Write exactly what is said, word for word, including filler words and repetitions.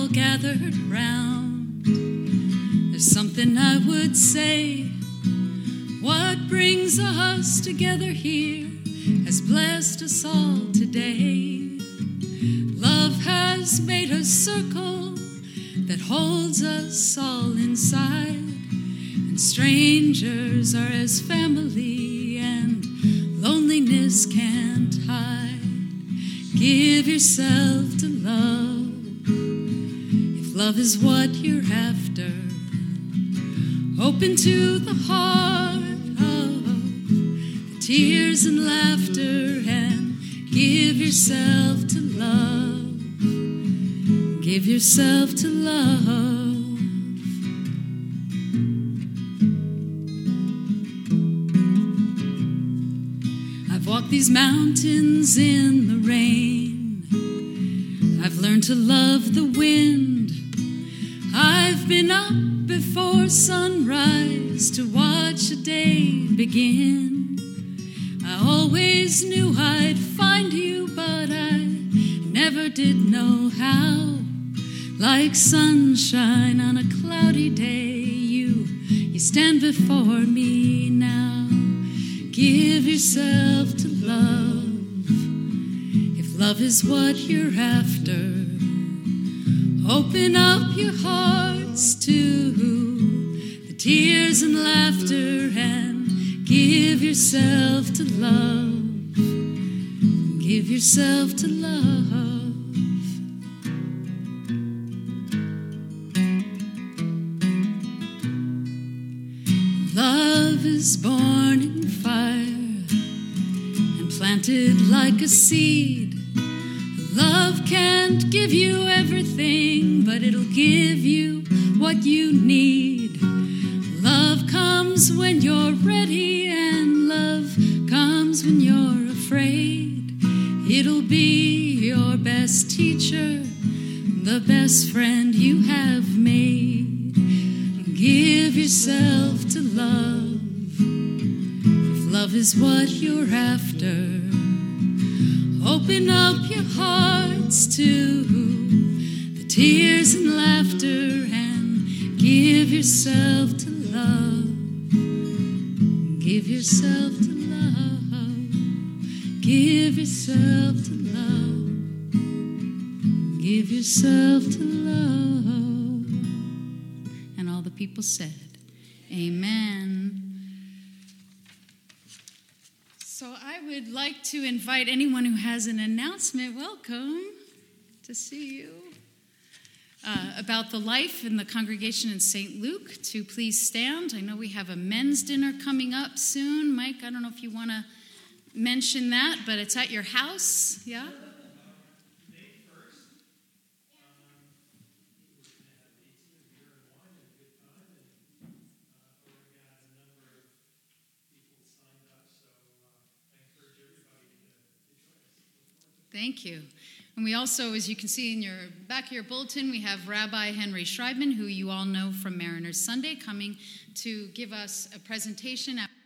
gathered round. There's something I would say. What brings us together here has blessed us all today. Love has made a circle that holds us all inside, and strangers are as family, and loneliness can't hide. Give yourself to love, if love is what you're after. Open to the heart of the tears and laughter, and give yourself to love. Give yourself to love. I've walked these mountains in the rain. I've learned to love the wind. I've been up before sunrise to watch a day begin. I always knew I'd find you, but I never did know how. Like sunshine on a cloudy day, you, you stand before me now. Give yourself to love, if love is what you're after. Open up your hearts to the tears and laughter, and give yourself to love. Give yourself to love. Love is born in fire and planted like a seed. Love can't give you everything, but it'll give you what you need. Love comes when you're ready, and love comes when you're afraid. It'll be your best teacher, the best friend you have made. Give yourself to love, if love is what you're after. Open up your hearts to the tears and laughter, and give yourself to love. Give yourself to love. Give yourself to love. Give yourself to love. And all the people said, amen. So I would like to invite anyone who has an announcement, welcome to see you, uh, about the life in the congregation in Saint Luke, to please stand. I know we have a men's dinner coming up soon. Mike, I don't know if you want to mention that, but it's at your house, yeah? Thank you. And we also, as you can see in your back of your bulletin, we have Rabbi Henry Schreibman, who you all know from Mariners Sunday, coming to give us a presentation.